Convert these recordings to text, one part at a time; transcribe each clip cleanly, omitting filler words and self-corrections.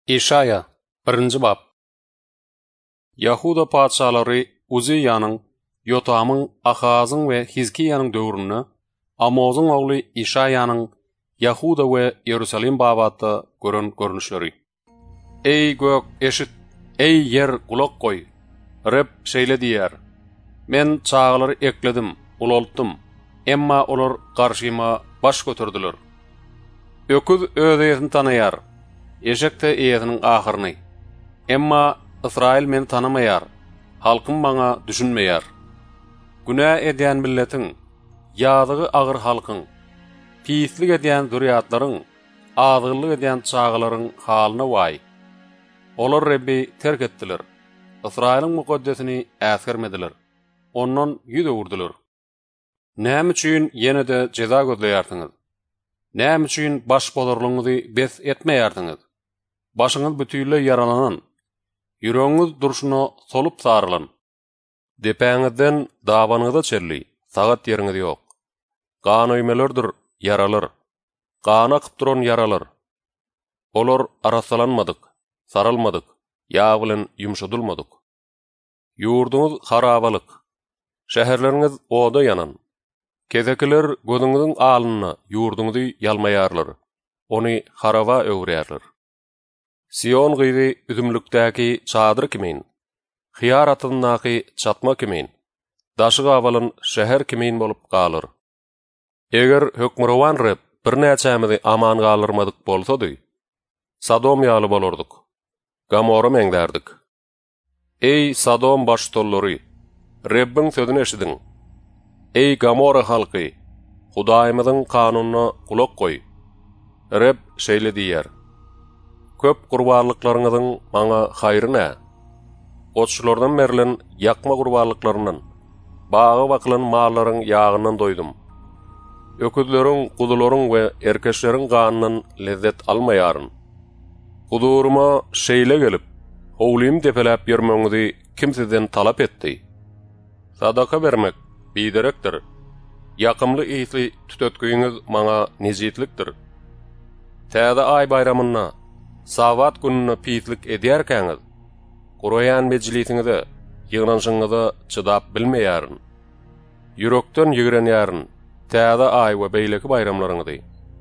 İşaya 1. bab. Yahuda padşalary Uziyanın, Yotamın, Ahazın we Hizkiyanın döwründe Amozyň ogly İşayanın Yahuda we Ýerusalim babatda gören görnüşleri. Ey gök eşit, ey yer kulak koy. Reb şeýle diýär: Men çağlary ekledim, ulaltdym, emma olar garşyma baş götürdiler. Öküz öz eýetini tanaýar, eşekde eýetiniň ahyryny. Emma Israil meni tanamaýar, halkym maňa düşünmeýär. Günä edýän milletiň, ýadygy agyr halkyň, pislik edýän zuriýatlaryň, azgylyk edýän çağlaryň halyna way. Olar Rebbi terk etdiler. Israiliň mukaddesini äsgermediler. Ondan ýüze urdular. Näme üçin ýene-de jeza gözleýärsiňiz? Näme üçin baş bolarlygyňyzy bes etmeýärsiňiz? Başyňyz bütünle yaralanan, ýüregiňiz durşuna solup sarılan. Depäňizden dawanyňyza çerli, sagat ýeriňiz ýok. Gan öýmelerdir, yaralar. Gan akyp duran yaralar. Olar arasalanmadyk, saralmadyk, ýa bilen ýumşadylmadyk. Ýurduňyz harabalyk, şäherleriňiz oda yanan. Kezekiler gözüňiziň alyny ýurduňyzy ýalmaýarlar, ony haraba öwrýärler. Sion gyzy üzümlükdäki çadyr kimin, hyýar atyndaky çatma kimin, daşy gabalan şäher kimin bolup galar. Eger hökmürawan Reb bir näçämizi aman galyrmadyk bolsady, Sadom ýaly bolardyk, Gomora meňdärdik. Ey Sadom baştollary, Rebbiň sözüni eşidin. Ey Gomora halky, Hudaýymyzyň kanunyna kulak koy. Reb şeýle diýär: Köp gurbanlyklaryňyzyň maňa haýry nä? Otçulardan berilen ýakma gurbanlyklarynyň, bagy bakylan mallaryň ýagyndan doýdum. Öküzleriň, gudularyň we erkeşleriň ganynyň lezzet almaýaryn. Guduruma şeýle gelip, howlym tepeläp ýermeňizi kim sizden talap etdi? Sadaka bermek biderekdir. Ýakymly ýysy tütetgiňiz maňa nejitlikdir. Täze ay bayramyna, Sabat gününe pislik edýärkäňiz, guraýan mejlisiňize, ýygnaşyňyza çydap bilmeýäryn. Ýürekden ýigrenýäryn, täze ay we beýleki bayramlaryňyzy.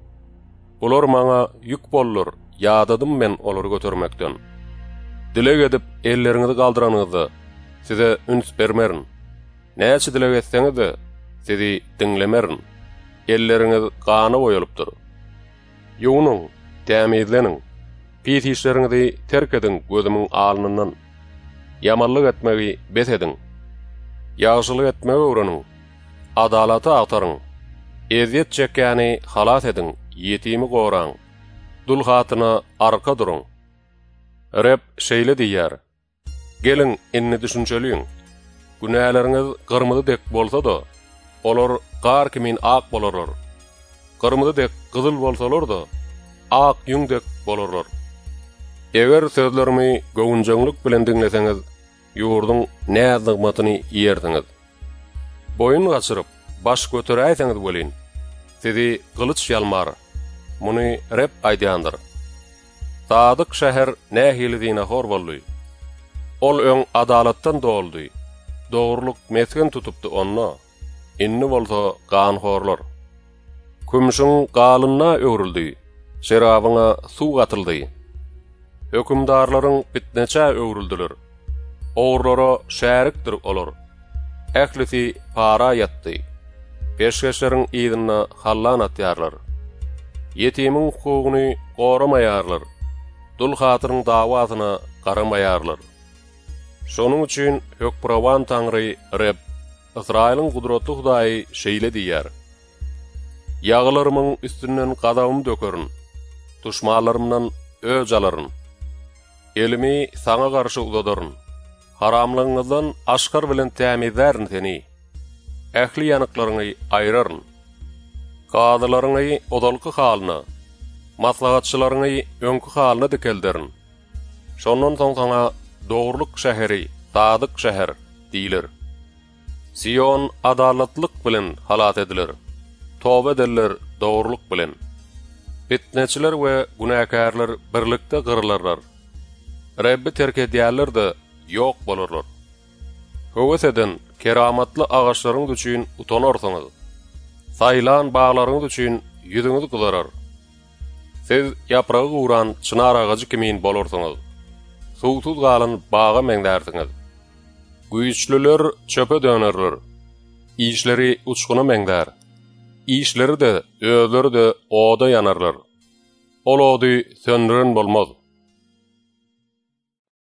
Bular maňa ýük bollar, ýadadym men olary götürmekden. Dilek edip ellerinizi galdyranyňyzy size üns bermerin. Näçe dilek etseňiz de sizi diňlemerin. Elleriniz gana boýalypdyr. Ýuwunyň, tämizleniň. Pis işleriňizi terk edin gözümiň alnyndan. Yamanlyk etmegi bes edin. Ýagşylyk etmegi öwreniň. Adalaty agtaryň. Eziyet çekýäni halas edin, ýetimi goraň. Dul hatyna arka duruň. Reb şeýle diýär: Gelin inni düşünçeliň. Günäleriňiz gyrmyzy dek bolsa da, olar gar kimin ak bolarlar. Gyrmyzy dek gyzyl bolsalar da, ak ýüň dek bolarlar. Eger sözlerimi göwnjeňlik bilen diňleseňiz, ýurduň näzdigmatyny ýerdiňiz. Boyun gaçyryp, baş göteräýseňiz bolin, sizi gylyç ýalmar. Muny Reb aýdýandyr. Sadyk şäher nähilidine hor boldy. Ol öň adalatdan doldy. Dogruluk mesken tutupdy onna. Inni bolsa ganhorlar. Kümşüň galyna öwrüldi. Şerabyňa suw gatyldy. Hökümdarlaryň bitneçe öwrüldiler. Owrlara şärikdir olar. Ählisi para ýatdy. Peşkeşleriň ýygyna hallan atýarlar. Ýetimiň hukugyny goramaýarlar. Dul hatyryň dawatyna garamaýarlar. Şonuň üçin hökmürawan Taňry Reb, Israiliň gudratly Hudaý şeýle diýär: Ýaglarymyň üstünden gadawym dökerin, duşmanlarymdan öj alaryn. Elimi saňa garşy uzadaryn. Haramlygyňyzdan aşkar bilen tämizlärin seni. Ähli ýanyklaryňy aýraryn. Gadylaryňy odalky halyna, maslahatçylaryňy öňkü halyna dikeldirin. Şondan soň saňa dogruluk şäheri, sadyk şäher diýilir. Sion adalatlyk bilen halat edilir. Toba ederler dogruluk bilen. Fitneçiler we günäkärler birlikde gyrlarlar. Rebbi terk edýärler de ýok bolarlar. Höwes eden keramatly agaçlaryň üçin utanarsyňyz. Saylan bağlaryň üçin ýüzüňizi gyzarar. Siz ýapragy guran çınar agacy kimin bolarsyňyz. Suwsuz galan baga meňdärsiňiz. Güýçlüler çöpe dönerler. İşleri uçkuna meňdär. İşleri de, özleri de oda yanarlar. Ol ody söndüren bolmaz.